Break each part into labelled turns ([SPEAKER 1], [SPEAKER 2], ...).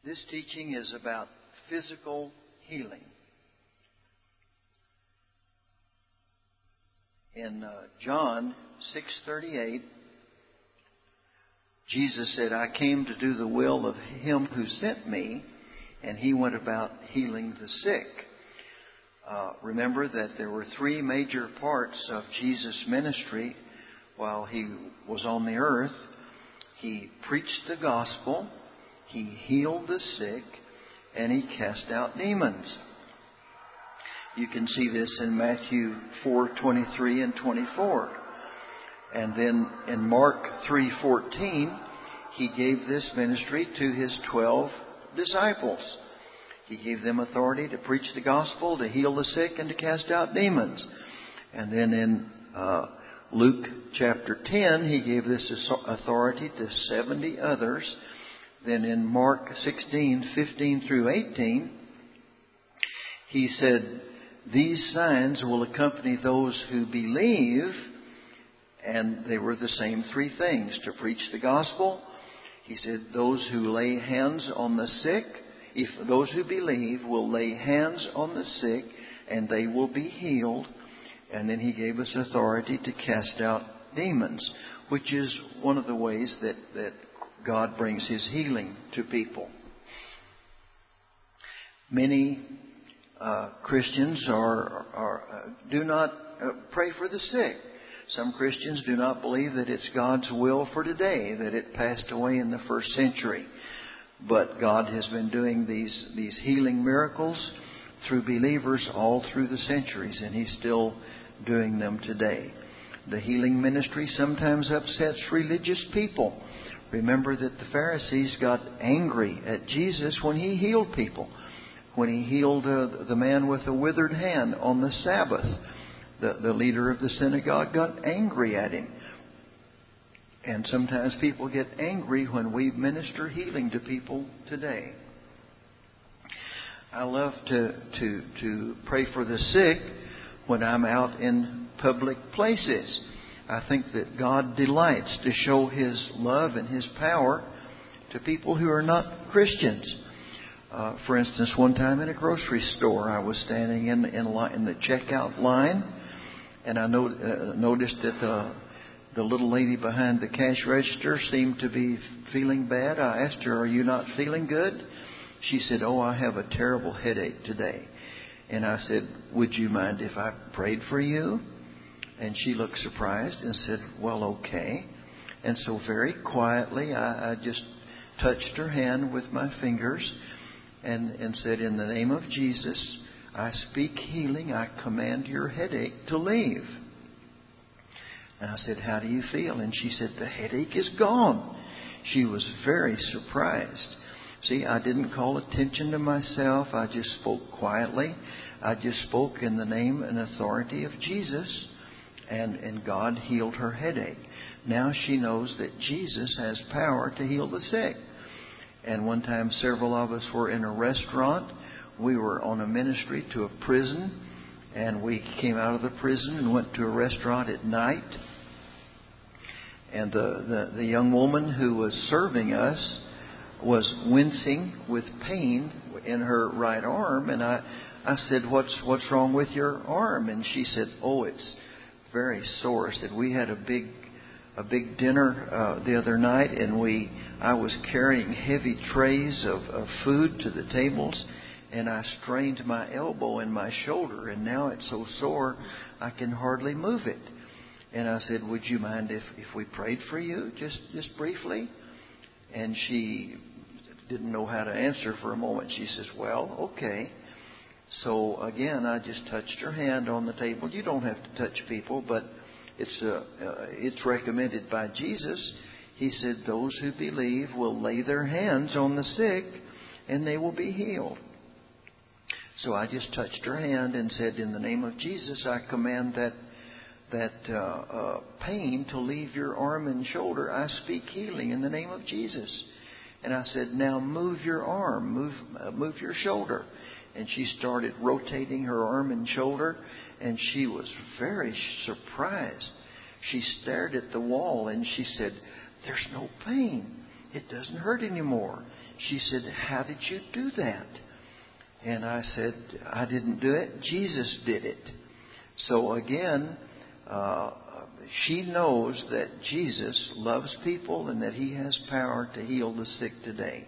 [SPEAKER 1] This teaching is about physical healing. In John 6:38, Jesus said, "I came to do the will of Him who sent me," and He went about healing the sick. Remember that there were three major parts of Jesus' ministry while He was on the earth. He preached the gospel, He healed the sick, and He cast out demons. You can see this in Matthew 4:23 and 24. And then in Mark 3:14, He gave this ministry to His 12 disciples. He gave them authority to preach the gospel, to heal the sick, and to cast out demons. And then in Luke chapter 10, He gave this authority to 70 others. Then in Mark 16:15 through 18, He said, "These signs will accompany those who believe." And they were the same three things: to preach the gospel. He said, "Those who lay hands on the sick, if those who believe will lay hands on the sick, and they will be healed." And then He gave us authority to cast out demons, which is one of the ways that God brings His healing to people. Many Christians do not pray for the sick. Some Christians do not believe that it's God's will for today, that it passed away in the first century. But God has been doing these healing miracles through believers all through the centuries, and He's still doing them today. The healing ministry sometimes upsets religious people. Remember that the Pharisees got angry at Jesus when He healed people. When He healed the man with a withered hand on the Sabbath, the leader of the synagogue got angry at Him. And sometimes people get angry when we minister healing to people today. I love to pray for the sick when I'm out in public places. I think that God delights to show His love and His power to people who are not Christians. For instance, one time in a grocery store, I was standing in the checkout line, and I noticed that the little lady behind the cash register seemed to be feeling bad. I asked her, "Are you not feeling good?" She said, "Oh, I have a terrible headache today." And I said, "Would you mind if I prayed for you?" And she looked surprised and said, "Well, okay." And so very quietly, I just touched her hand with my fingers and said, "In the name of Jesus, I speak healing. I command your headache to leave." And I said, "How do you feel?" And she said, "The headache is gone." She was very surprised. See, I didn't call attention to myself. I just spoke quietly. I just spoke in the name and authority of Jesus. And God healed her headache. Now she knows that Jesus has power to heal the sick. And one time several of us were in a restaurant. We were on a ministry to a prison. And we came out of the prison and went to a restaurant at night. And the young woman who was serving us was wincing with pain in her right arm. And I said, what's wrong with your arm? And she said, "Oh, it's very sore." I said, "We had a big dinner the other night, and I was carrying heavy trays of food to the tables, and I strained my elbow and my shoulder, and now it's so sore I can hardly move it." And I said, "Would you mind if we prayed for you just briefly?" And she didn't know how to answer for a moment. She says, "Well, okay." So again, I just touched her hand on the table. You don't have to touch people, but it's recommended by Jesus. He said, "Those who believe will lay their hands on the sick, and they will be healed." So I just touched her hand and said, "In the name of Jesus, I command that pain to leave your arm and shoulder. I speak healing in the name of Jesus." And I said, "Now move your arm, move your shoulder." And she started rotating her arm and shoulder, and she was very surprised. She stared at the wall and she said, "There's no pain." It doesn't hurt anymore. She said, how did you do that? And I said, I didn't do it. Jesus did it. So again, she knows that Jesus loves people and that He has power to heal the sick today.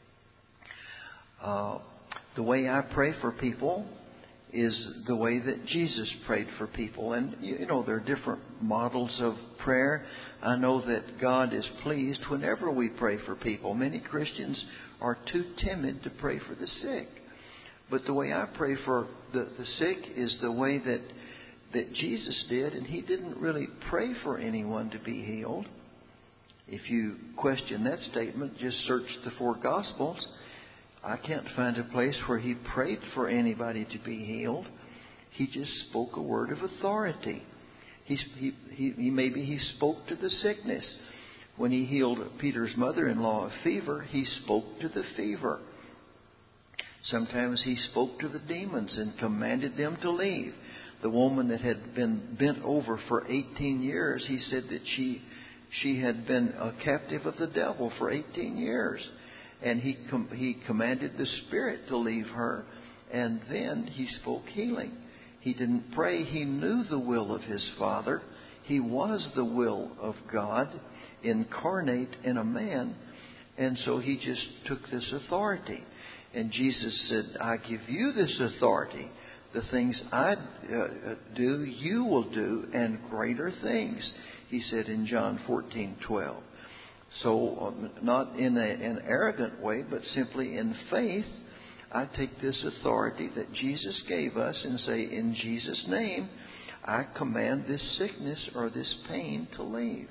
[SPEAKER 1] The way I pray for people is the way that Jesus prayed for people. And, there are different models of prayer. I know that God is pleased whenever we pray for people. Many Christians are too timid to pray for the sick. But the way I pray for the sick is the way that Jesus did. And He didn't really pray for anyone to be healed. If you question that statement, just search the 4 Gospels. I can't find a place where He prayed for anybody to be healed. He just spoke a word of authority. Maybe He spoke to the sickness. When He healed Peter's mother-in-law of fever, He spoke to the fever. Sometimes He spoke to the demons and commanded them to leave. The woman that had been bent over for 18 years, He said that she had been a captive of the devil for 18 years. And he commanded the spirit to leave her, and then He spoke healing. He didn't pray. He knew the will of His Father. He was the will of God incarnate in a man. And so He just took this authority. And Jesus said, I give you this authority. The things I do, you will do, and greater things, He said in John 14:12. So not in an arrogant way, but simply in faith, I take this authority that Jesus gave us and say, in Jesus' name, I command this sickness or this pain to leave.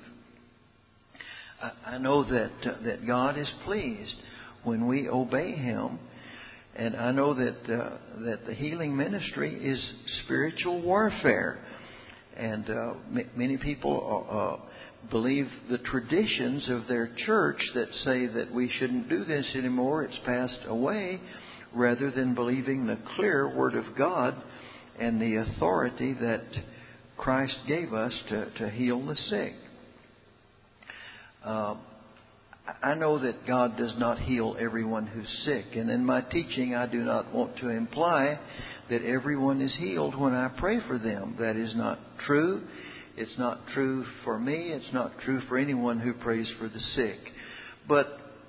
[SPEAKER 1] I know that God is pleased when we obey Him. And I know that the healing ministry is spiritual warfare. And many people believe the traditions of their church that say that we shouldn't do this anymore, it's passed away, rather than believing the clear Word of God and the authority that Christ gave us to heal the sick. I know that God does not heal everyone who's sick, and in my teaching I do not want to imply that everyone is healed when I pray for them. That is not true. It's not true for me. It's not true for anyone who prays for the sick. But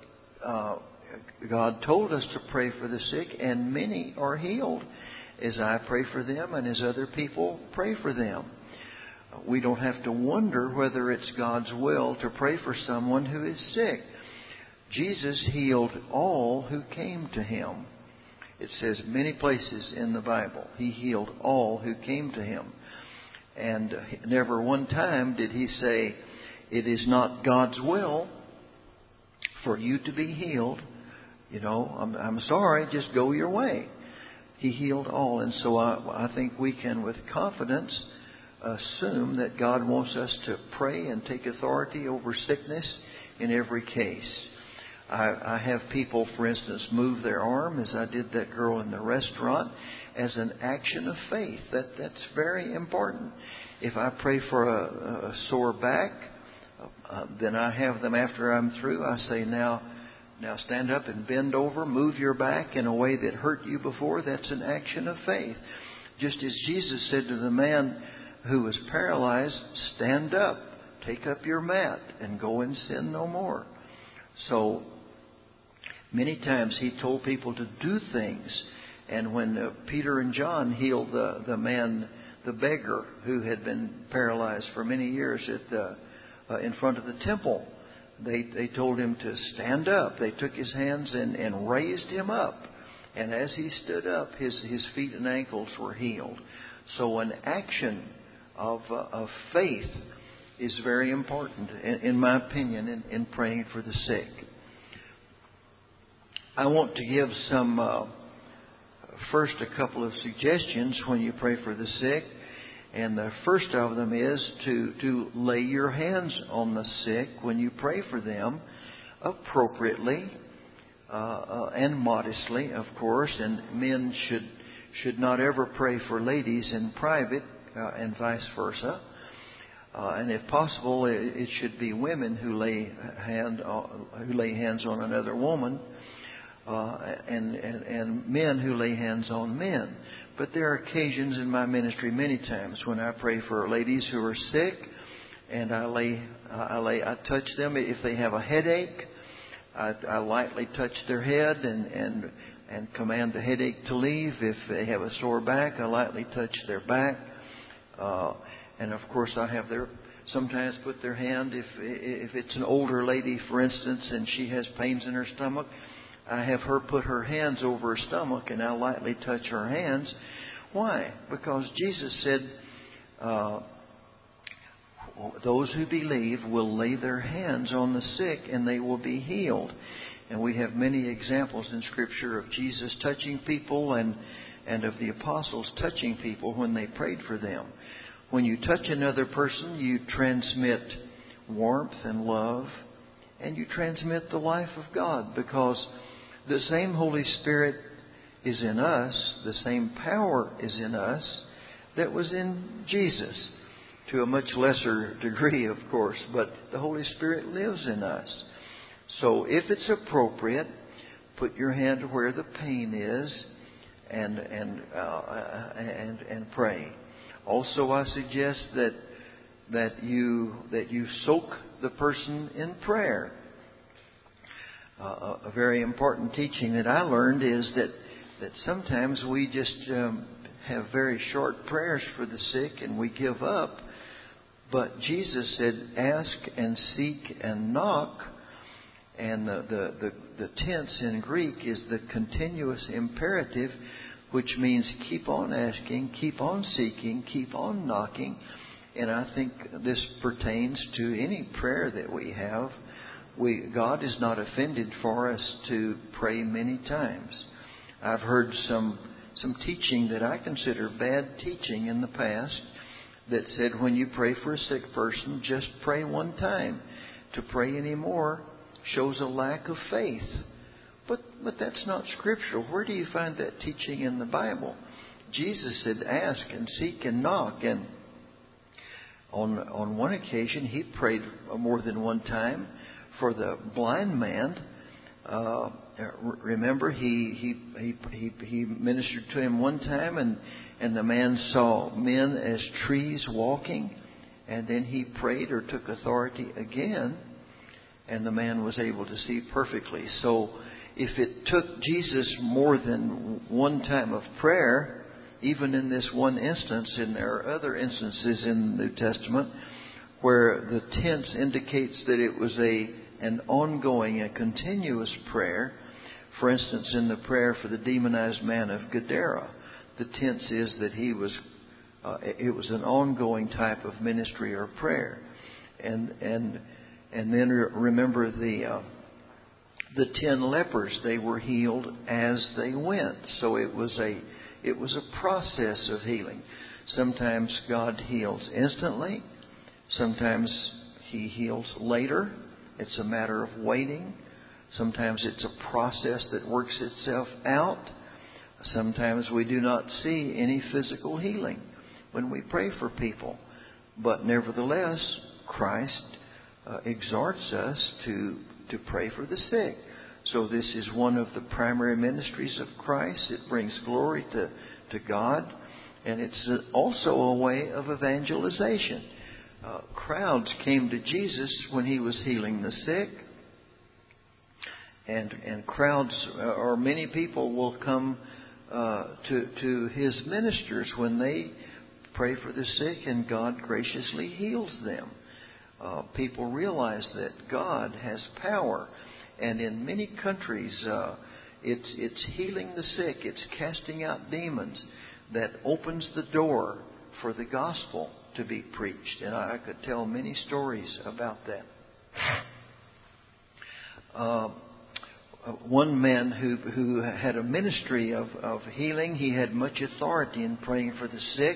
[SPEAKER 1] God told us to pray for the sick, and many are healed as I pray for them and as other people pray for them. We don't have to wonder whether it's God's will to pray for someone who is sick. Jesus healed all who came to Him. It says many places in the Bible, He healed all who came to Him. And never one time did He say, it is not God's will for you to be healed. I'm sorry, just go your way. He healed all. And so I think we can with confidence assume that God wants us to pray and take authority over sickness in every case. I have people, for instance, move their arm, as I did that girl in the restaurant, as an action of faith. That's very important. If I pray for a sore back, then I have them after I'm through. I say, now stand up and bend over, move your back in a way that hurt you before. That's an action of faith. Just as Jesus said to the man who was paralyzed, stand up, take up your mat, and go and sin no more. So many times He told people to do things. And when Peter and John healed the man, the beggar who had been paralyzed for many years in front of the temple, they told him to stand up. They took his hands and raised him up. And as he stood up, his feet and ankles were healed. So an action of faith is very important, in my opinion, in praying for the sick. I want to give first a couple of suggestions when you pray for the sick. And the first of them is to lay your hands on the sick when you pray for them appropriately and modestly, of course. And men should not ever pray for ladies in private and vice versa. And if possible, it should be women who lay hands on another woman, and men who lay hands on men. But there are occasions in my ministry, many times, when I pray for ladies who are sick, and I touch them. If they have a headache, I lightly touch their head and command the headache to leave. If they have a sore back, I lightly touch their back. And of course, I have sometimes put their hand, if it's an older lady, for instance, and she has pains in her stomach, I have her put her hands over her stomach, and I lightly touch her hands. Why? Because Jesus said, those who believe will lay their hands on the sick and they will be healed. And we have many examples in Scripture of Jesus touching people and of the apostles touching people when they prayed for them. When you touch another person, you transmit warmth and love, and you transmit the life of God, because the same Holy Spirit is in us, the same power is in us that was in Jesus, to a much lesser degree, of course, but the Holy Spirit lives in us. So if it's appropriate, put your hand where the pain is and pray. Also, I suggest that you soak the person in prayer. A very important teaching that I learned is that sometimes we just have very short prayers for the sick and we give up. But Jesus said, ask and seek and knock. And the tense in Greek is the continuous imperative, which means keep on asking, keep on seeking, keep on knocking. And I think this pertains to any prayer that we have. God is not offended for us to pray many times. I've heard some teaching that I consider bad teaching in the past that said when you pray for a sick person, just pray one time. To pray any more shows a lack of faith. But that's not scriptural. Where do you find that teaching in the Bible? Jesus said, ask and seek and knock. And on one occasion, he prayed more than one time for the blind man. Remember, he ministered to him one time, and the man saw men as trees walking. And then he prayed or took authority again, and the man was able to see perfectly. So if it took Jesus more than one time of prayer, even in this one instance, and there are other instances in the New Testament where the tense indicates that it was an ongoing, a continuous prayer. For instance, in the prayer for the demonized man of Gadara, the tense is that it was an ongoing type of ministry or prayer. And then remember the 10 lepers, they were healed as they went. So it was a process of healing. Sometimes God heals instantly. Sometimes He heals later. It's a matter of waiting. Sometimes it's a process that works itself out. Sometimes we do not see any physical healing when we pray for people. But nevertheless, Christ exhorts us to pray for the sick. So this is one of the primary ministries of Christ. It brings glory to God. And it's also a way of evangelization. Crowds came to Jesus when He was healing the sick. And crowds, or many people, will come to His ministers when they pray for the sick, and God graciously heals them. People realize that God has power. And in many countries, it's healing the sick, it's casting out demons that opens the door for the gospel to be preached. And I could tell many stories about that. One man who had a ministry of healing, he had much authority in praying for the sick.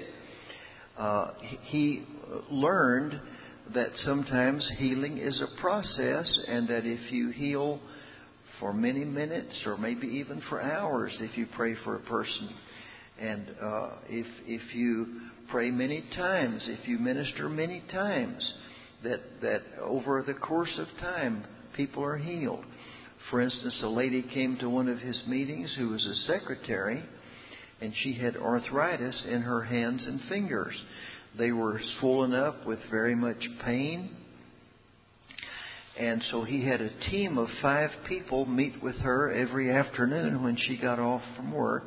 [SPEAKER 1] He learned that sometimes healing is a process, and that if you heal for many minutes or maybe even for hours, if you pray for a person, And if you pray many times, if you minister many times, that over the course of time, people are healed. For instance, a lady came to one of his meetings who was a secretary, and she had arthritis in her hands and fingers. They were swollen up with very much pain. And so he had a team of 5 people meet with her every afternoon when she got off from work,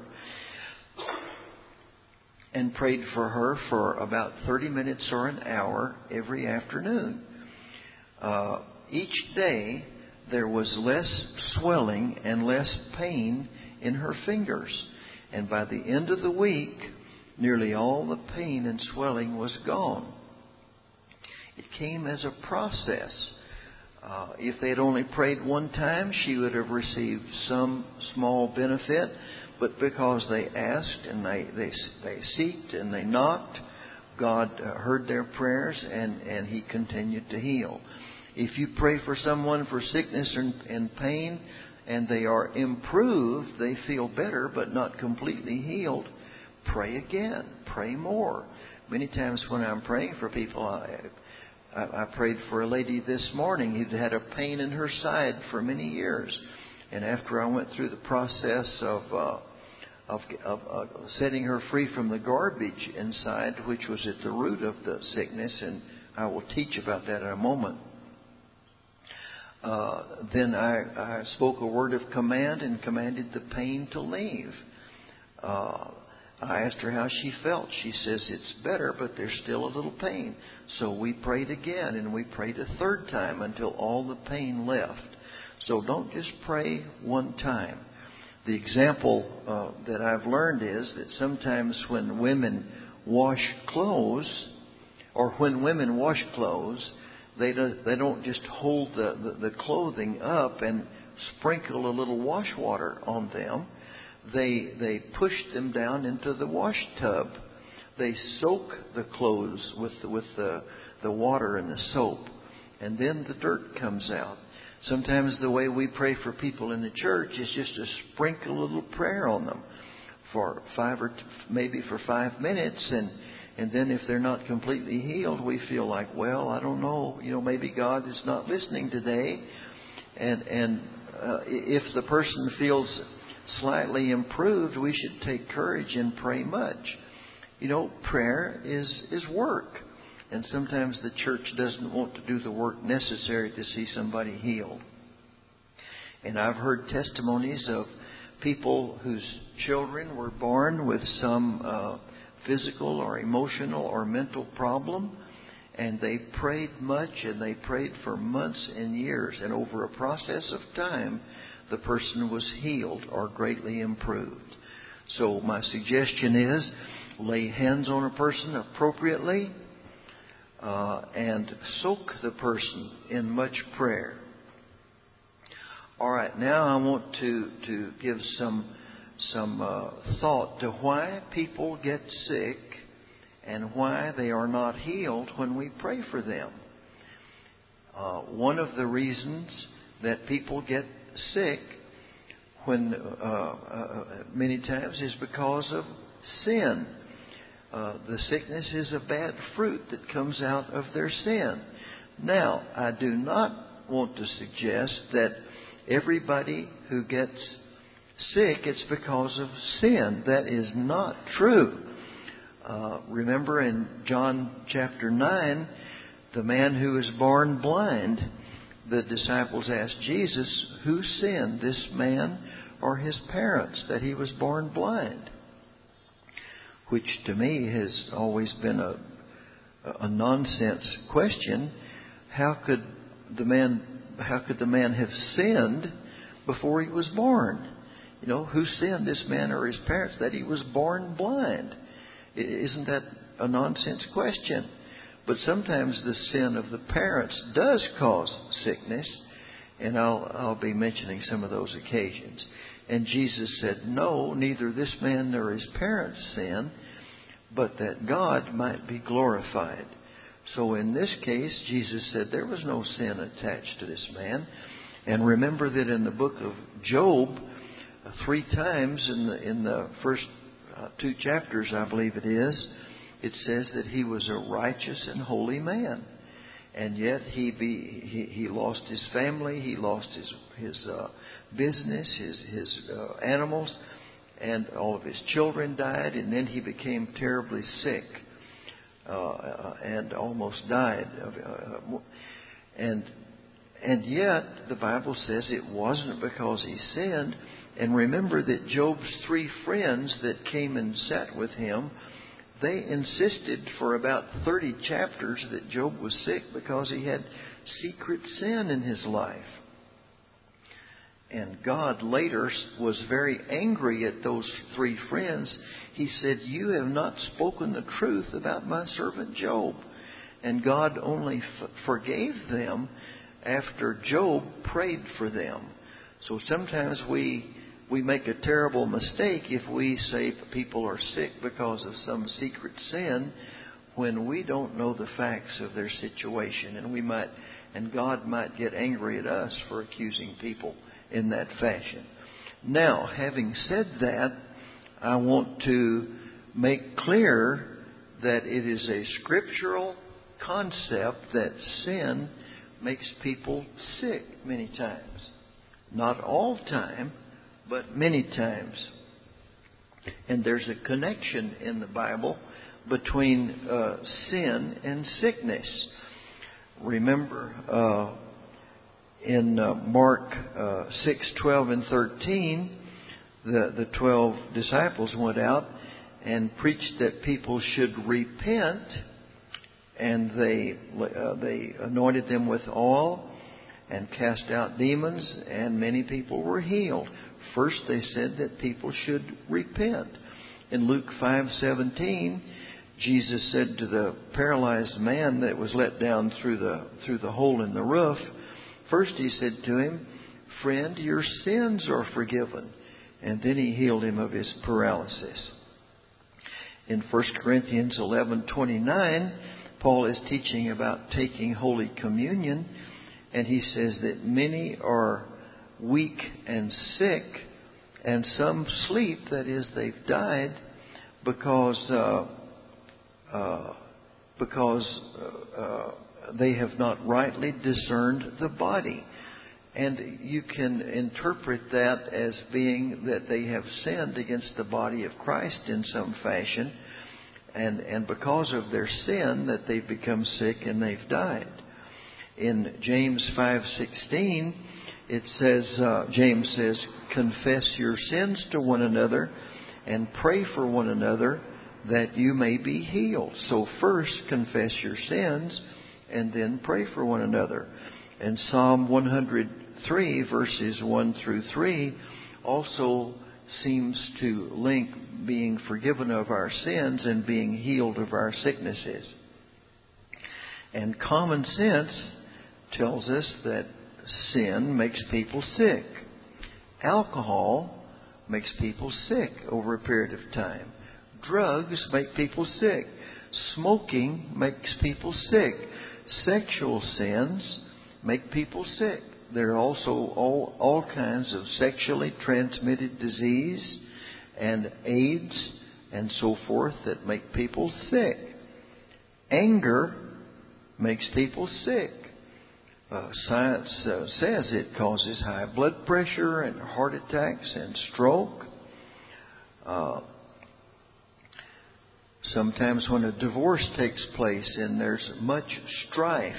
[SPEAKER 1] and prayed for her for about 30 minutes or an hour every afternoon. Each day there was less swelling and less pain in her fingers. And by the end of the week, nearly all the pain and swelling was gone. It came as a process. If they had only prayed one time, she would have received some small benefit. But because they asked and they seeked and they knocked, God heard their prayers and He continued to heal. If you pray for someone for sickness and pain and they are improved, they feel better but not completely healed, pray again, pray more. Many times when I'm praying for people, I prayed for a lady this morning who'd had a pain in her side for many years. And after I went through the process of setting her free from the garbage inside, which was at the root of the sickness, and I will teach about that in a moment, then I spoke a word of command and commanded the pain to leave. I asked her how she felt. She says, it's better, but there's still a little pain. So we prayed again, and we prayed a third time until all the pain left. So don't just pray one time. The example that I've learned is that sometimes when women wash clothes, or when women wash clothes, they don't just hold the clothing up and sprinkle a little wash water on them. They push them down into the wash tub. They soak the clothes with the water and the soap, and then the dirt comes out. Sometimes the way we pray for people in the church is just to sprinkle a little prayer on them for 5 minutes, and then if they're not completely healed, we feel like, well, I don't know, maybe God is not listening today. And if the person feels slightly improved, we should take courage and pray much. Prayer is work. And sometimes the church doesn't want to do the work necessary to see somebody healed. And I've heard testimonies of people whose children were born with some physical or emotional or mental problem, and they prayed much, and they prayed for months and years, and over a process of time, the person was healed or greatly improved. So my suggestion is, lay hands on a person appropriately, and soak the person in much prayer. All right, now I want to give some thought to why people get sick and why they are not healed when we pray for them. One of the reasons that people get sick when many times is because of sin. The sickness is a bad fruit that comes out of their sin. Now, I do not want to suggest that everybody who gets sick, it's because of sin. That is not true. Remember in John chapter 9, the man who was born blind, the disciples asked Jesus, who sinned, this man or his parents, that he was born blind? Which to me has always been a nonsense question. How could the man have sinned before he was born? Who sinned, this man or his parents, that he was born blind? Isn't that a nonsense question? But sometimes the sin of the parents does cause sickness, and I'll be mentioning some of those occasions. And Jesus said, no, neither this man nor his parents sinned, but that God might be glorified. So in this case, Jesus said there was no sin attached to this man. And remember that in the book of Job, 3 times in the first 2 chapters, I believe it is, it says that he was a righteous and holy man. And yet he lost his family, he lost his business, his animals, and all of his children died, and then he became terribly sick and almost died. And yet the Bible says it wasn't because he sinned. And remember that Job's 3 friends that came and sat with him, they insisted for about 30 chapters that Job was sick because he had secret sin in his life. And God later was very angry at those 3 friends. He said, "You have not spoken the truth about my servant Job." And God only forgave them after Job prayed for them. So sometimes we make a terrible mistake if we say people are sick because of some secret sin when we don't know the facts of their situation, and God might get angry at us for accusing people in that fashion. Now, having said that, I want to make clear that it is a scriptural concept that sin makes people sick many times. Not all time, but many times. And there's a connection in the Bible between sin and sickness. Remember in Mark 6, 12 and 13, the 12 disciples went out and preached that people should repent, and they anointed them with oil and cast out demons, and many people were healed. First, they said that people should repent. In Luke 5:17, Jesus said to the paralyzed man that was let down through the hole in the roof, first he said to him, "Friend, your sins are forgiven." And then he healed him of his paralysis. In 1 Corinthians 11:29, Paul is teaching about taking Holy Communion, and he says that many are weak and sick, and some sleep, that is, they've died, because they have not rightly discerned the body. And you can interpret that as being that they have sinned against the body of Christ in some fashion, and because of their sin that they've become sick and they've died. In James 5:16, it says, James says, "Confess your sins to one another and pray for one another that you may be healed." So first confess your sins and then pray for one another. And Psalm 103 verses 1 through 3 also seems to link being forgiven of our sins and being healed of our sicknesses. And common sense tells us that sin makes people sick. Alcohol makes people sick over a period of time. Drugs make people sick. Smoking makes people sick. Sexual sins make people sick. There are also all kinds of sexually transmitted disease and AIDS and so forth that make people sick. Anger makes people sick. Science says it causes high blood pressure and heart attacks and stroke. Sometimes when a divorce takes place and there's much strife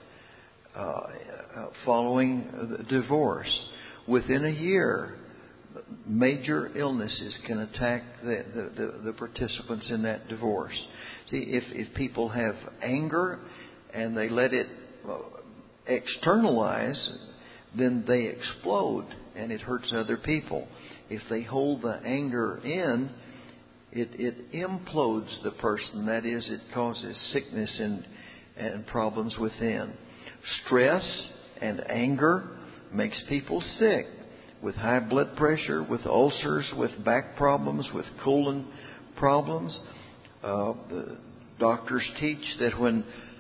[SPEAKER 1] following the divorce, within a year, major illnesses can attack the participants in that divorce. See, if people have anger and they let it externalize, then they explode and it hurts other people. If they hold the anger in, it implodes the person. That is, it causes sickness and problems within. Stress and anger makes people sick, with high blood pressure, with ulcers, with back problems, with colon problems. The doctors teach that when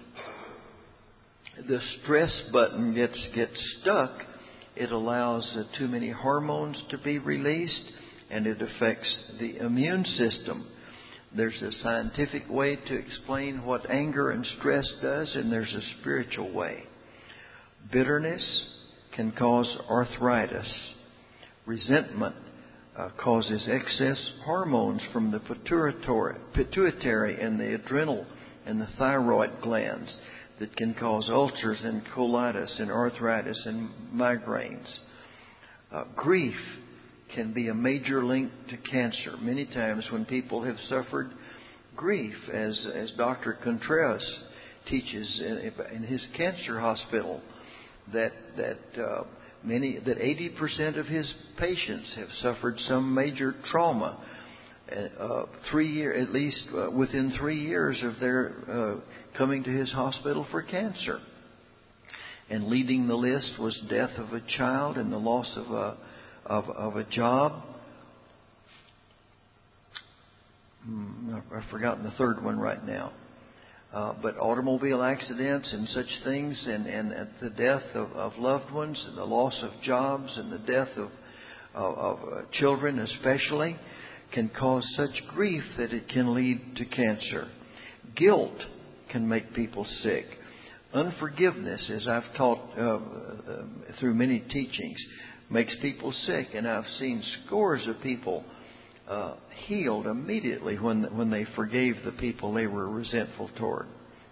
[SPEAKER 1] the stress button gets stuck, it allows too many hormones to be released, and it affects the immune system. There's a scientific way to explain what anger and stress does, and there's a spiritual way. Bitterness can cause arthritis. Resentment causes excess hormones from the pituitary and the adrenal and the thyroid glands that can cause ulcers and colitis and arthritis and migraines. Grief can be a major link to cancer. Many times when people have suffered grief, as Dr. Contreras teaches in his cancer hospital, that 80% of his patients have suffered some major trauma. 3 years, at least within 3 years of their coming to his hospital for cancer. And leading the list was death of a child and the loss of a job. I've forgotten the third one right now. But automobile accidents and such things, and the death of loved ones, and the loss of jobs, and the death of children especially, can cause such grief that it can lead to cancer. Guilt can make people sick. Unforgiveness, as I've taught through many teachings, makes people sick. And I've seen scores of people healed immediately when they forgave the people they were resentful toward.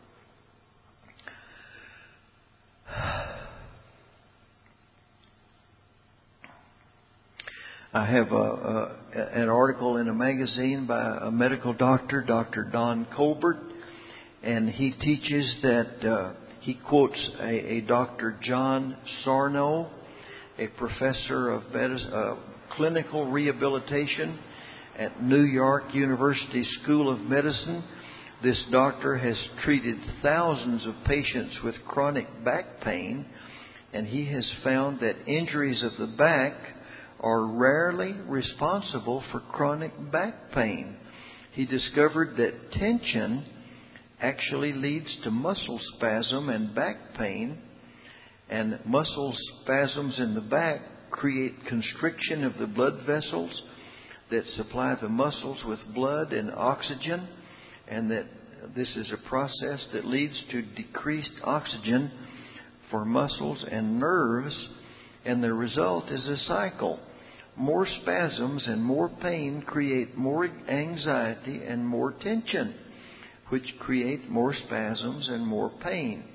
[SPEAKER 1] I have an article in a magazine by a medical doctor, Dr. Don Colbert, and he teaches that he quotes a Dr. John Sarno, a professor of clinical rehabilitation at New York University School of Medicine. This doctor has treated thousands of patients with chronic back pain, and he has found that injuries of the back are rarely responsible for chronic back pain. He discovered that tension actually leads to muscle spasm and back pain, and muscle spasms in the back create constriction of the blood vessels that supply the muscles with blood and oxygen, and that this is a process that leads to decreased oxygen for muscles and nerves, and the result is a cycle. More spasms and more pain create more anxiety and more tension, which create more spasms and more pain.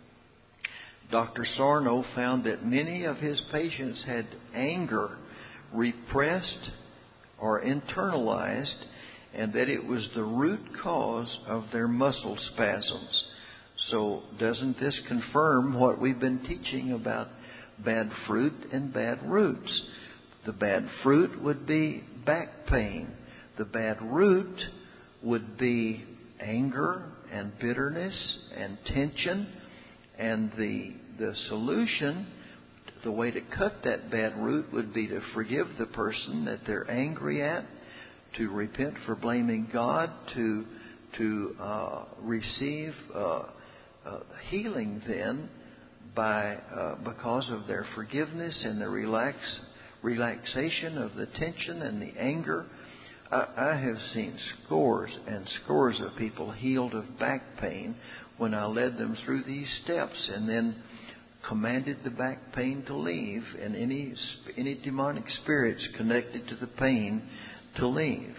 [SPEAKER 1] Dr. Sarno found that many of his patients had anger repressed or internalized, and that it was the root cause of their muscle spasms. So doesn't this confirm what we've been teaching about bad fruit and bad roots? The bad fruit would be back pain. The bad root would be anger and bitterness and tension. And the solution, the way to cut that bad root, would be to forgive the person that they're angry at, to repent for blaming God, to receive healing then because of their forgiveness and the relaxation of the tension and the anger. I have seen scores and scores of people healed of back pain when I led them through these steps, and then commanded the back pain to leave, and any demonic spirits connected to the pain to leave.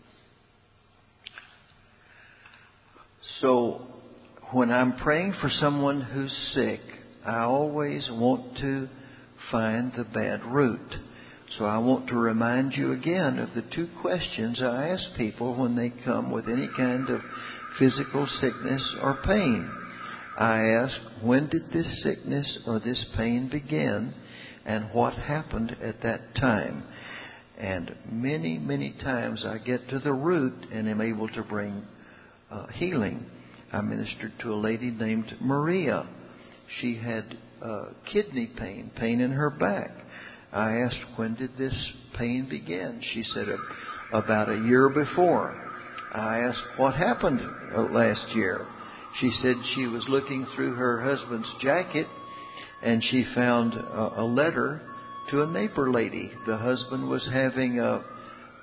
[SPEAKER 1] So when I'm praying for someone who's sick, I always want to find the bad root. So I want to remind you again of the two questions I ask people when they come with any kind of physical sickness or pain. I ask, when did this sickness or this pain begin, and what happened at that time? And many, many times I get to the root and am able to bring healing. I ministered to a lady named Maria. She had kidney pain in her back. I asked, when did this pain begin? She said, about a year before. I asked, what happened last year? She said she was looking through her husband's jacket, and she found a letter to a neighbor lady. The husband was having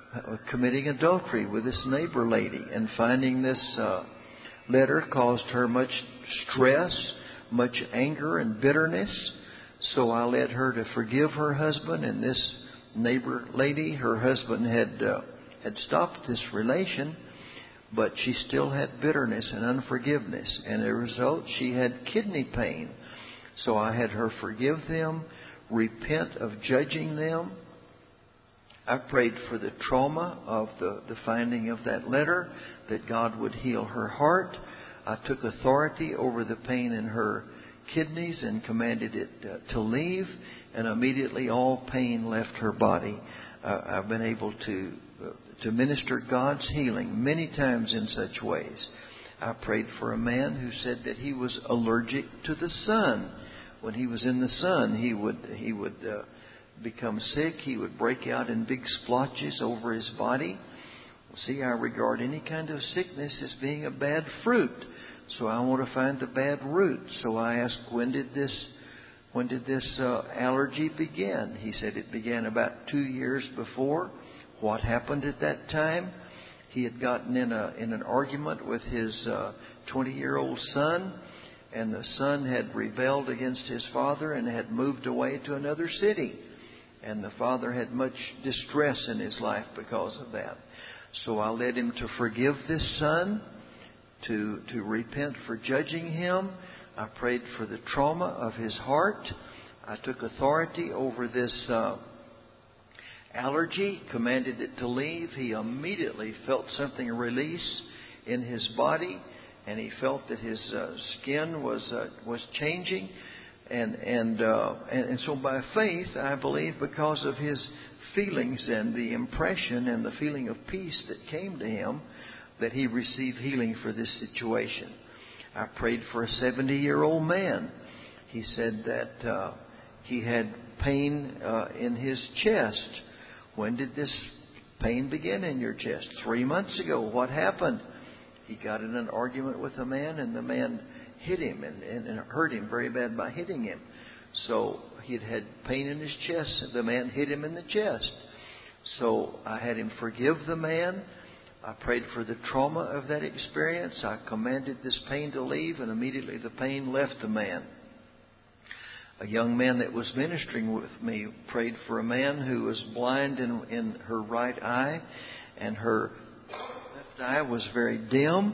[SPEAKER 1] committing adultery with this neighbor lady. And finding this letter caused her much stress, much anger and bitterness. So I led her to forgive her husband and this neighbor lady. Her husband had stopped this relation, but she still had bitterness and unforgiveness. And as a result, she had kidney pain. So I had her forgive them, repent of judging them. I prayed for the trauma of the finding of that letter, that God would heal her heart. I took authority over the pain in her kidneys and commanded it to leave, and immediately all pain left her body. I've been able to minister God's healing many times in such ways. I prayed for a man who said that he was allergic to the sun. When he was in the sun, he would become sick. He would break out in big splotches over his body. See, I regard any kind of sickness as being a bad fruit. So I want to find the bad root. So I asked, when did this allergy begin? He said it began about 2 years before. What happened at that time? He had gotten in an argument with his 20-year-old son, and the son had rebelled against his father and had moved away to another city. And the father had much distress in his life because of that. So I led him to forgive this son, to repent for judging him. I prayed for the trauma of his heart. I took authority over this allergy, commanded it to leave. He immediately felt something release in his body, and he felt that his skin was changing. And so by faith, I believe, because of his feelings and the impression and the feeling of peace that came to him, that he received healing for this situation. I prayed for a 70-year-old man. He said that he had pain in his chest. When did this pain begin in your chest? 3 months ago. What happened? He got in an argument with a man, and the man hit him and hurt him very bad by hitting him. So he had pain in his chest. The man hit him in the chest. So I had him forgive the man. I prayed for the trauma of that experience. I commanded this pain to leave, and immediately the pain left the man. A young man that was ministering with me prayed for a man who was blind in her right eye, and her left eye was very dim.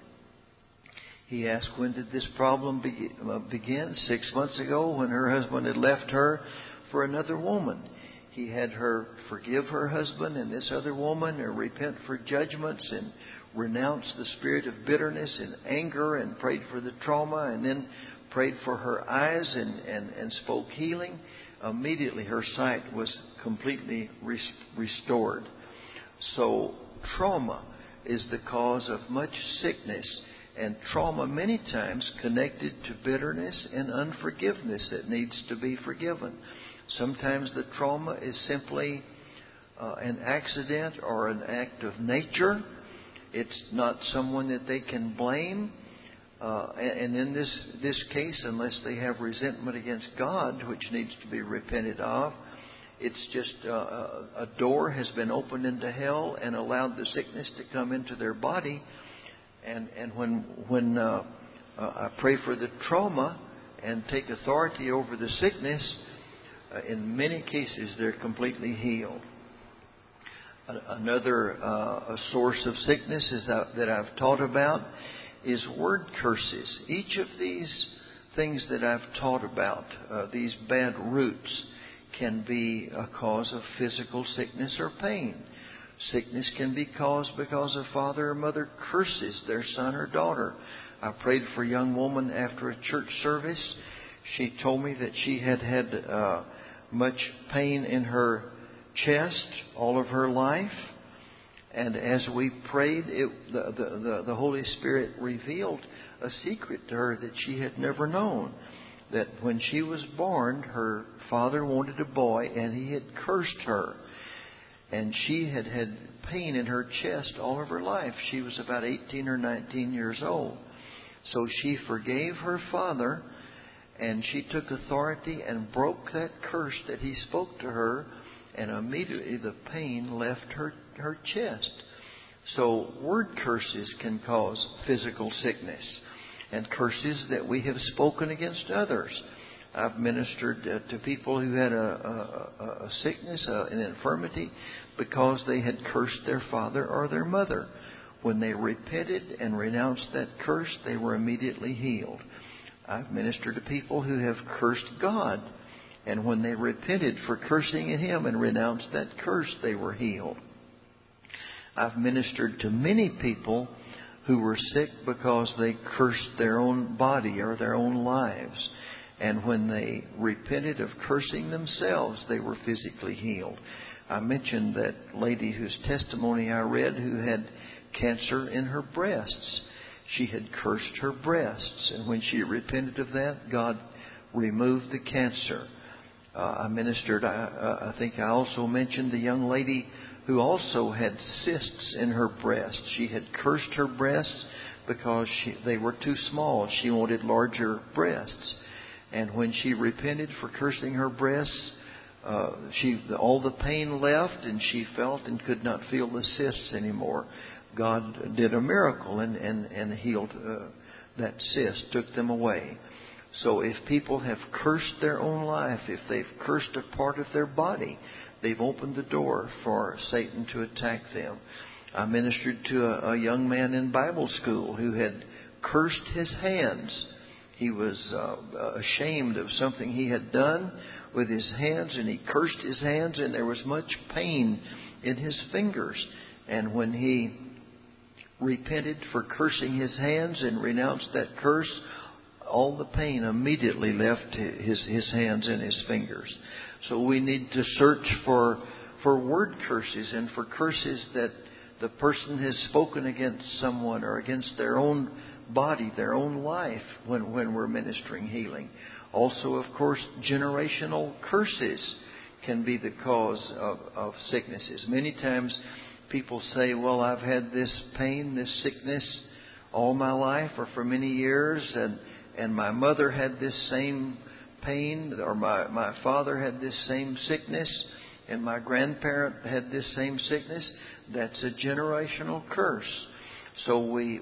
[SPEAKER 1] He asked, when did this problem begin? 6 months ago, when her husband had left her for another woman. He had her forgive her husband and this other woman, and repent for judgments, and renounce the spirit of bitterness and anger, and prayed for the trauma, and then prayed for her eyes and spoke healing. Immediately her sight was completely restored. So trauma is the cause of much sickness, and trauma many times connected to bitterness and unforgiveness that needs to be forgiven. Sometimes the trauma is simply an accident or an act of nature. It's not someone that they can blame. And in this case, unless they have resentment against God, which needs to be repented of, it's just a door has been opened into hell and allowed the sickness to come into their body. And when I pray for the trauma and take authority over the sickness, in many cases they're completely healed. Another source of sickness that I've taught about is word curses. Each of these things that I've taught about, these bad roots, can be a cause of physical sickness or pain. Sickness can be caused because a father or mother curses their son or daughter. I prayed for a young woman after a church service. She told me that she had much pain in her chest all of her life. And as we prayed, the Holy Spirit revealed a secret to her that she had never known. That when she was born, her father wanted a boy, and he had cursed her. And she had had pain in her chest all of her life. She was about 18 or 19 years old. So she forgave her father, and she took authority and broke that curse that he spoke to her and immediately the pain left her chest. So word curses can cause physical sickness, and curses that we have spoken against others. I've ministered to people who had a sickness, an infirmity, because they had cursed their father or their mother. When they repented and renounced that curse, they were immediately healed. I've ministered to people who have cursed God, and when they repented for cursing at Him and renounced that curse, they were healed. I've ministered to many people who were sick because they cursed their own body or their own lives. And when they repented of cursing themselves, they were physically healed. I mentioned that lady whose testimony I read who had cancer in her breasts. She had cursed her breasts, and when she repented of that, God removed the cancer. I ministered, I think I also mentioned the young lady who also had cysts in her breast. She had cursed her breasts because they were too small. She wanted larger breasts. And when she repented for cursing her breasts, all the pain left, and she felt and could not feel the cysts anymore. God did a miracle and healed that cyst, took them away. So if people have cursed their own life, if they've cursed a part of their body, they've opened the door for Satan to attack them. I ministered to a young man in Bible school who had cursed his hands. He was ashamed of something he had done with his hands, and he cursed his hands, and there was much pain in his fingers. And when he repented for cursing his hands and renounced that curse, all the pain immediately left his hands and his fingers. So we need to search for word curses and for curses that the person has spoken against someone or against their own body, their own life when we're ministering healing. Also, of course, generational curses can be the cause of sicknesses. Many times people say, well, I've had this pain, this sickness all my life or for many years, and my mother had this same pain, or my father had this same sickness, and my grandparent had this same sickness. That's a generational curse. So we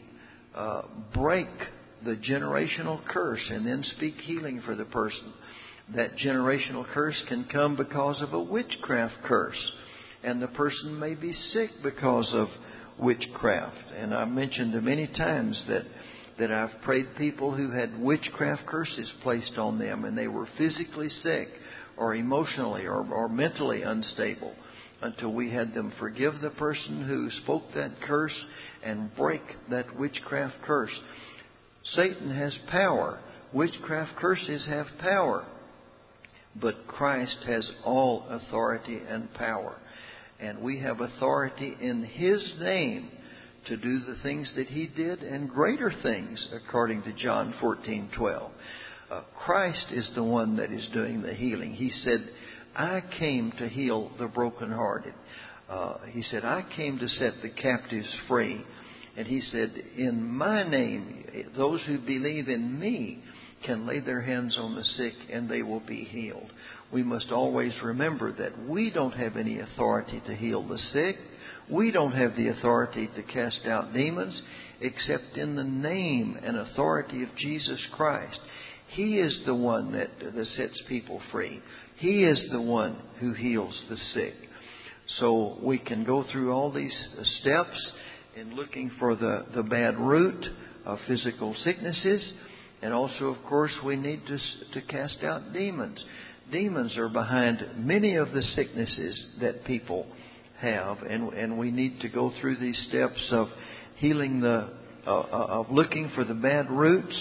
[SPEAKER 1] break the generational curse and then speak healing for the person. That generational curse can come because of a witchcraft curse, and the person may be sick because of witchcraft. And I've mentioned many times that I've prayed people who had witchcraft curses placed on them, and they were physically sick or emotionally or mentally unstable, until we had them forgive the person who spoke that curse and break that witchcraft curse. Satan has power. Witchcraft curses have power. But Christ has all authority and power. And we have authority in His name to do the things that He did and greater things, according to John 14:12. Christ is the one that is doing the healing. He said, I came to heal the brokenhearted. He said, I came to set the captives free. And He said, in my name, those who believe in me can lay their hands on the sick and they will be healed. We must always remember that we don't have any authority to heal the sick. We don't have the authority to cast out demons except in the name and authority of Jesus Christ. He is the one that sets people free. He is the one who heals the sick. So we can go through all these steps in looking for the bad root of physical sicknesses. And also, of course, we need to cast out demons. Demons are behind many of the sicknesses that people have. And we need to go through these steps of healing of looking for the bad roots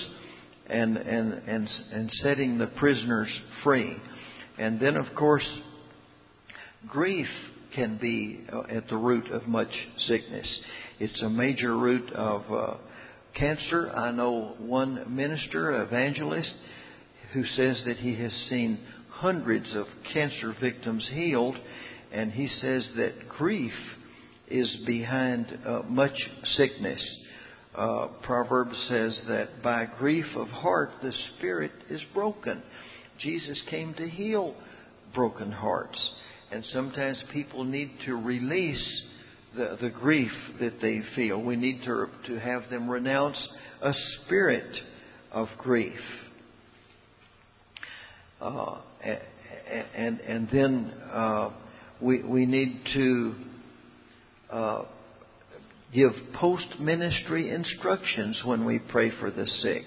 [SPEAKER 1] and setting the prisoners free. And then, of course, grief can be at the root of much sickness. It's a major root of cancer. I know one minister, evangelist, who says that he has seen hundreds of cancer victims healed, and he says that grief is behind much sickness. Proverbs says that by grief of heart the spirit is broken. Jesus came to heal broken hearts. And sometimes people need to release the grief that they feel. We need to have them renounce a spirit of grief. And then we need to give post-ministry instructions when we pray for the sick.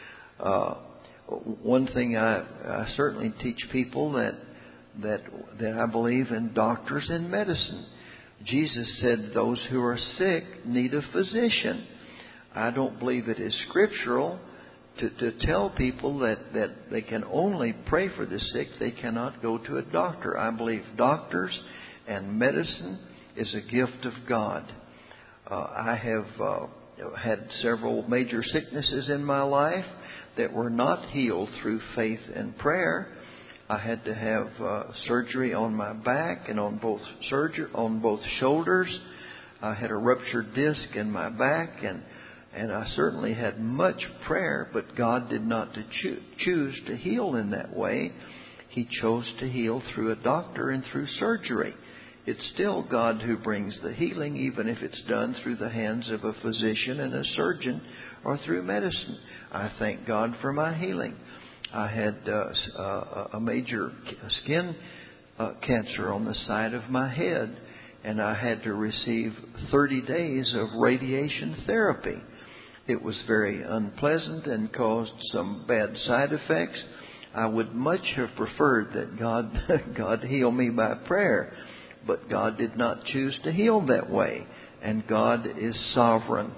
[SPEAKER 1] One thing I certainly teach people that I believe in doctors in medicine. Jesus said those who are sick need a physician. I don't believe it is scriptural to tell people that they can only pray for the sick. They cannot go to a doctor. I believe doctors and medicine is a gift of God. I have had several major sicknesses in my life that were not healed through faith and prayer. I had to have surgery on my back and on both shoulders. I had a ruptured disc in my back, and I certainly had much prayer, but God did not choose to heal in that way. He chose to heal through a doctor and through surgery. It's still God who brings the healing, even if it's done through the hands of a physician and a surgeon or through medicine. I thank God for my healing. I had a major skin cancer on the side of my head, and I had to receive 30 days of radiation therapy. It was very unpleasant and caused some bad side effects. I would much have preferred that God heal me by prayer, but God did not choose to heal that way, and God is sovereign.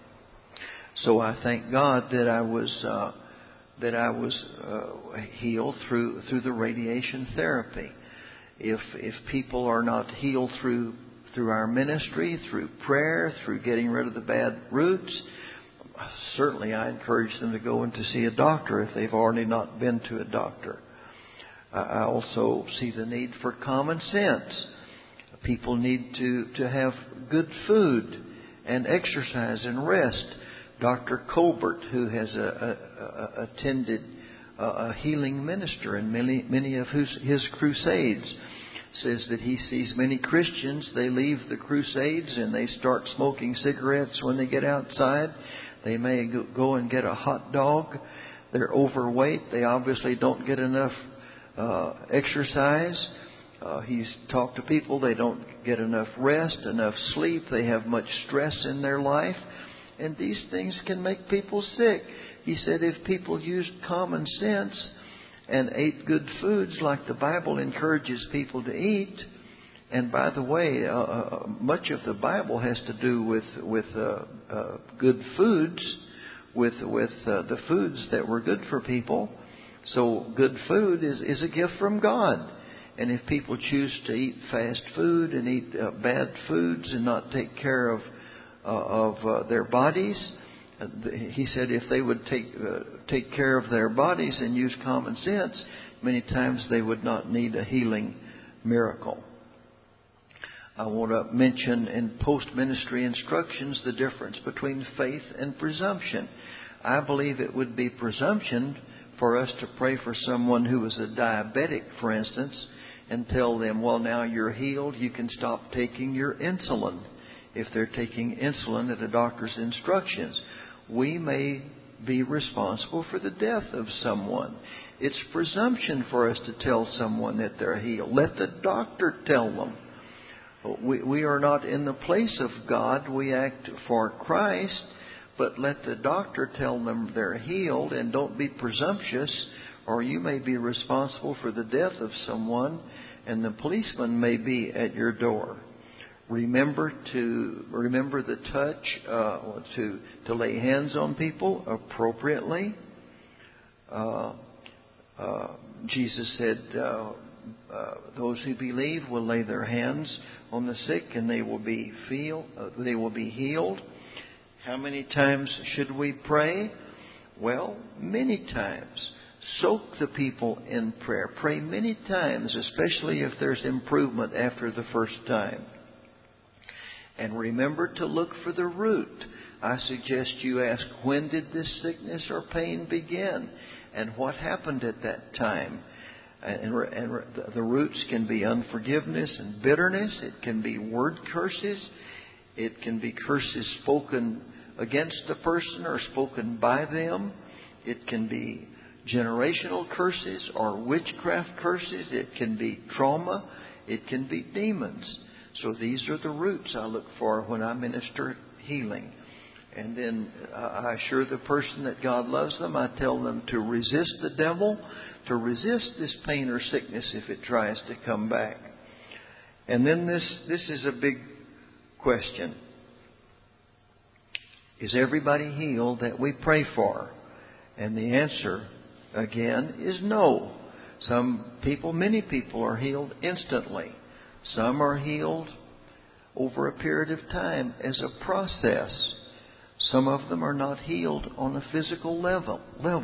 [SPEAKER 1] So I thank God that I was healed through the radiation therapy. If people are not healed through our ministry, through prayer, through getting rid of the bad roots, certainly I encourage them to go and to see a doctor if they've already not been to a doctor. I also see the need for common sense. People need to have good food and exercise and rest. Dr. Colbert, who has attended a healing minister in many of his crusades, says that he sees many Christians, they leave the crusades and they start smoking cigarettes when they get outside. They may go and get a hot dog. They're overweight. They obviously don't get enough exercise. He's talked to people, they don't get enough rest, enough sleep. They have much stress in their life. And these things can make people sick. He said if people used common sense and ate good foods like the Bible encourages people to eat. And by the way, much of the Bible has to do with good foods, with the foods that were good for people. So good food is a gift from God. And if people choose to eat fast food and eat bad foods and not take care of their bodies, he said if they would take care of their bodies and use common sense, many times they would not need a healing miracle. I want to mention in post-ministry instructions the difference between faith and presumption. I believe it would be presumption for us to pray for someone who is a diabetic, for instance, and tell them, well, now you're healed, you can stop taking your insulin. If they're taking insulin at a doctor's instructions, we may be responsible for the death of someone. It's presumption for us to tell someone that they're healed. Let the doctor tell them. We are not in the place of God. We act for Christ, but let the doctor tell them they're healed, and don't be presumptuous, or you may be responsible for the death of someone, and the policeman may be at your door. Remember the touch, to lay hands on people appropriately. Jesus said, those who believe will lay their hands on the sick and they will be healed. How many times should we pray? Well, many times. Soak the people in prayer. Pray many times, especially if there's improvement after the first time. And remember to look for the root. I suggest you ask, when did this sickness or pain begin? And what happened at that time? The roots can be unforgiveness and bitterness. It can be word curses. It can be curses spoken against the person or spoken by them. It can be generational curses or witchcraft curses. It can be trauma. It can be demons. So these are the roots I look for when I minister healing. And then I assure the person that God loves them. I tell them to resist the devil, to resist this pain or sickness if it tries to come back. And then this is a big question. Is everybody healed that we pray for? And the answer, again, is no. Many people are healed instantly. Some are healed over a period of time as a process. Some of them are not healed on a physical level.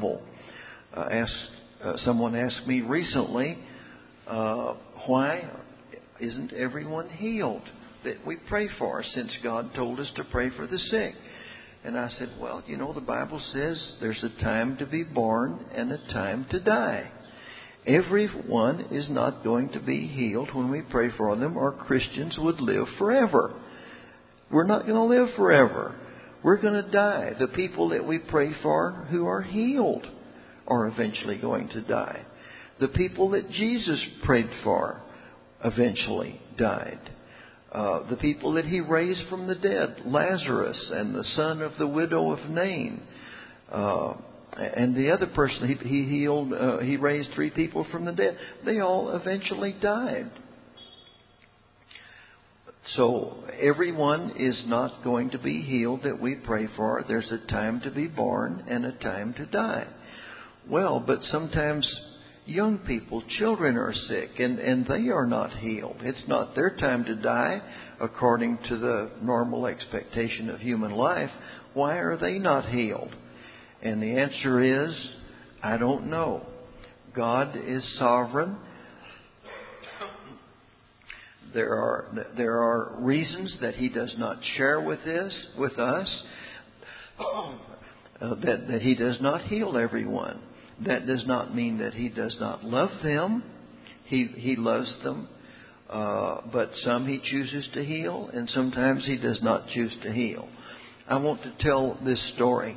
[SPEAKER 1] Someone asked me recently, why isn't everyone healed that we pray for, since God told us to pray for the sick? And I said, well, the Bible says there's a time to be born and a time to die. Everyone is not going to be healed when we pray for them, or Christians would live forever. We're not going to live forever. We're going to die. The people that we pray for who are healed are eventually going to die. The people that Jesus prayed for eventually died. The people that He raised from the dead, Lazarus and the son of the widow of Nain, and the other person He healed, He raised 3 people from the dead. They all eventually died. So everyone is not going to be healed that we pray for. There's a time to be born and a time to die. Well, but sometimes young people, children are sick, and they are not healed. It's not their time to die according to the normal expectation of human life. Why are they not healed? And the answer is, I don't know. God is sovereign. There are reasons that He does not share with us, that He does not heal everyone. That does not mean that He does not love them. He loves them. But some He chooses to heal, and sometimes He does not choose to heal. I want to tell this story.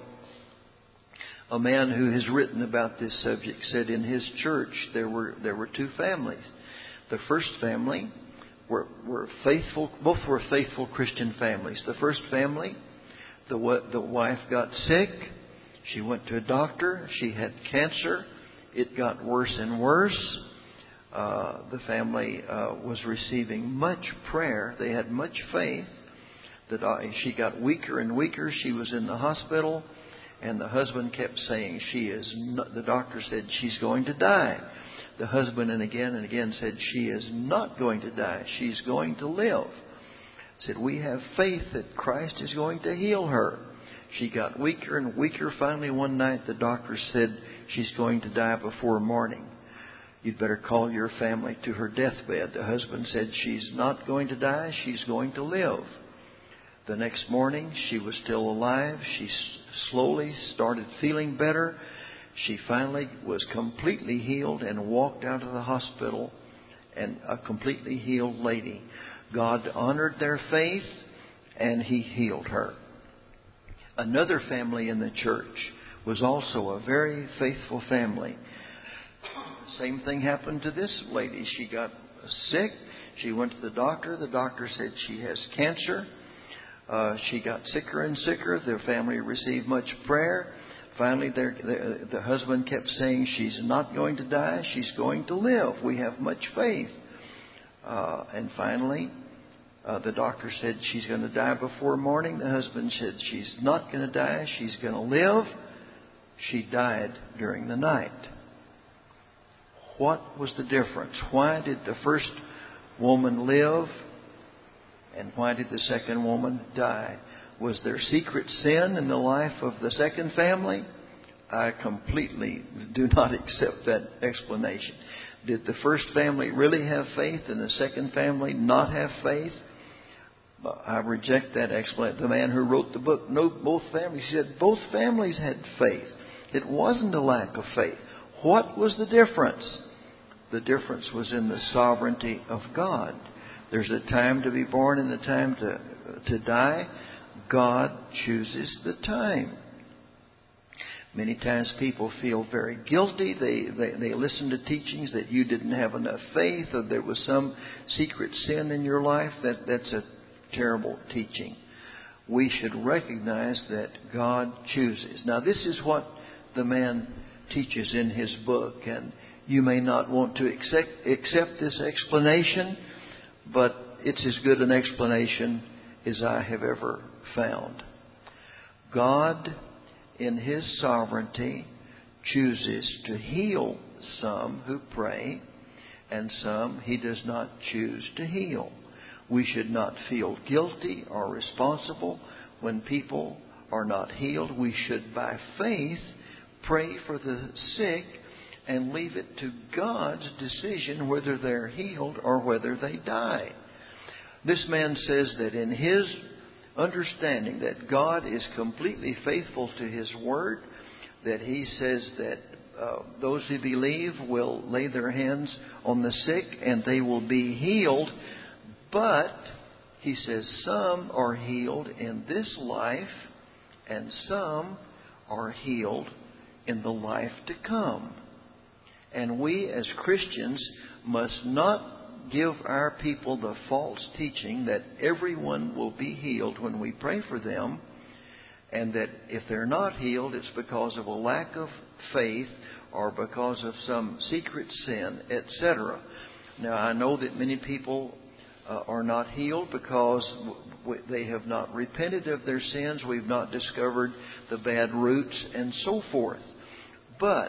[SPEAKER 1] A man who has written about this subject said in his church there were 2 families. The first family were faithful. Both were faithful Christian families. The first family, the wife got sick. She went to a doctor. She had cancer. It got worse and worse. The family was receiving much prayer. They had much faith. She got weaker and weaker. She was in the hospital, and the husband kept saying, the doctor said, she's going to die. The husband and again said, she is not going to die. She's going to live. Said, we have faith that Christ is going to heal her. She got weaker and weaker. Finally, one night, the doctor said, she's going to die before morning. You'd better call your family to her deathbed. The husband said, she's not going to die. She's going to live. The next morning, she was still alive. She slowly started feeling better. She finally was completely healed and walked out of the hospital, and a completely healed lady. God honored their faith, and He healed her. Another family in the church was also a very faithful family. Same thing happened to this lady. She got sick. She went to the doctor. The doctor said she has cancer. She got sicker and sicker. Their family received much prayer. Finally, the husband kept saying, she's not going to die. She's going to live. We have much faith. And finally, the doctor said she's going to die before morning. The husband said she's not going to die. She's going to live. She died during the night. What was the difference? Why did the first woman live, and why did the second woman die? Was there secret sin in the life of the second family? I completely do not accept that explanation. Did the first family really have faith and the second family not have faith? I reject that explanation. The man who wrote the book, no, both families, he said both families had faith. It wasn't a lack of faith. What was the difference? The difference was in the sovereignty of God. There's a time to be born and a time to die. God chooses the time. Many times people feel very guilty. They listen to teachings that you didn't have enough faith, or there was some secret sin in your life. That's a terrible teaching. We should recognize that God chooses. Now, this is what the man teaches in his book, and you may not want to accept this explanation, but it's as good an explanation as I have ever found. God, in His sovereignty, chooses to heal some who pray, and some He does not choose to heal. We should not feel guilty or responsible when people are not healed. We should, by faith, pray for the sick and leave it to God's decision whether they're healed or whether they die. This man says that in his understanding that God is completely faithful to His Word, that he says that those who believe will lay their hands on the sick and they will be healed. But he says some are healed in this life and some are healed in the life to come. And we as Christians must not give our people the false teaching that everyone will be healed when we pray for them, and that if they're not healed, it's because of a lack of faith or because of some secret sin, etc. Now, I know that many people are not healed because they have not repented of their sins. We've not discovered the bad roots and so forth. But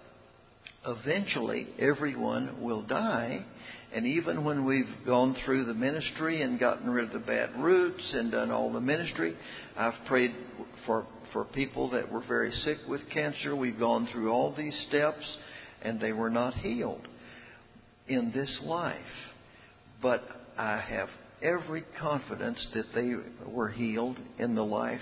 [SPEAKER 1] eventually, everyone will die. And even when we've gone through the ministry and gotten rid of the bad roots and done all the ministry, I've prayed for people that were very sick with cancer. We've gone through all these steps and they were not healed in this life. But I have every confidence that they were healed in the life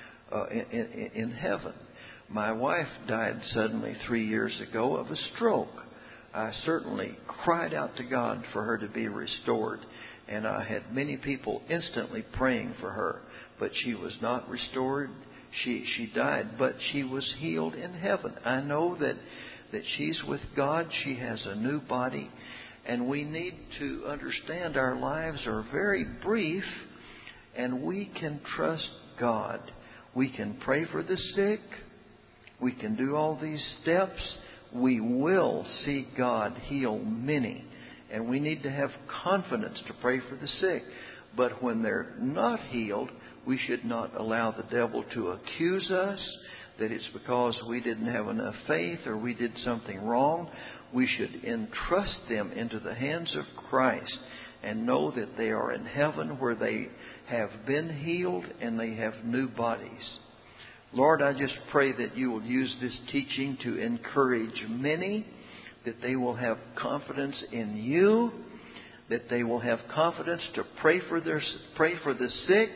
[SPEAKER 1] in heaven. My wife died suddenly 3 years ago of a stroke. I certainly cried out to God for her to be restored, and I had many people instantly praying for her, but she was not restored. She died, but she was healed in heaven. I know that she's with God. She has a new body, and we need to understand our lives are very brief, and we can trust God. We can pray for the sick. We can do all these steps. We will see God heal many. And we need to have confidence to pray for the sick. But when they're not healed, we should not allow the devil to accuse us that it's because we didn't have enough faith or we did something wrong. We should entrust them into the hands of Christ and know that they are in heaven where they have been healed and they have new bodies. Lord, I just pray that you will use this teaching to encourage many, that they will have confidence in you, that they will have confidence to pray for the sick,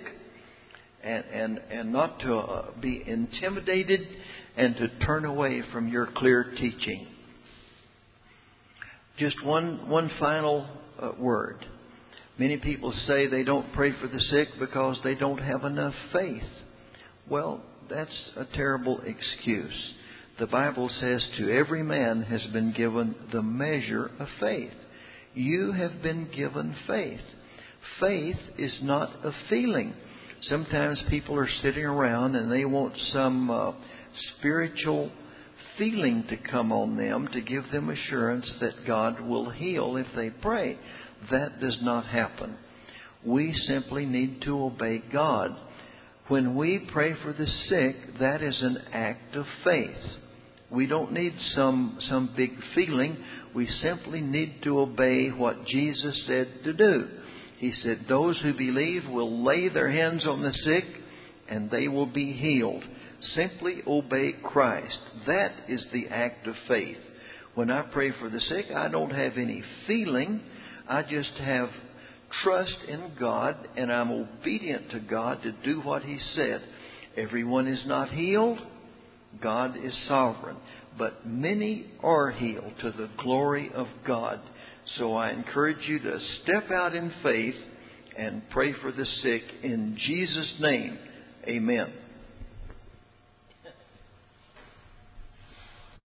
[SPEAKER 1] and not to be intimidated and to turn away from your clear teaching. Just one final word. Many people say they don't pray for the sick because they don't have enough faith. Well, that's a terrible excuse. The Bible says to every man has been given the measure of faith. You have been given faith. Faith is not a feeling. Sometimes people are sitting around and they want some spiritual feeling to come on them to give them assurance that God will heal if they pray. That does not happen. We simply need to obey God. When we pray for the sick, that is an act of faith. We don't need some big feeling. We simply need to obey what Jesus said to do. He said, those who believe will lay their hands on the sick and they will be healed. Simply obey Christ. That is the act of faith. When I pray for the sick, I don't have any feeling. I just have trust in God, and I'm obedient to God to do what He said. Everyone is not healed. God is sovereign. but many are healed to the glory of God. So I encourage you to step out in faith and pray for the sick in Jesus' name. Amen.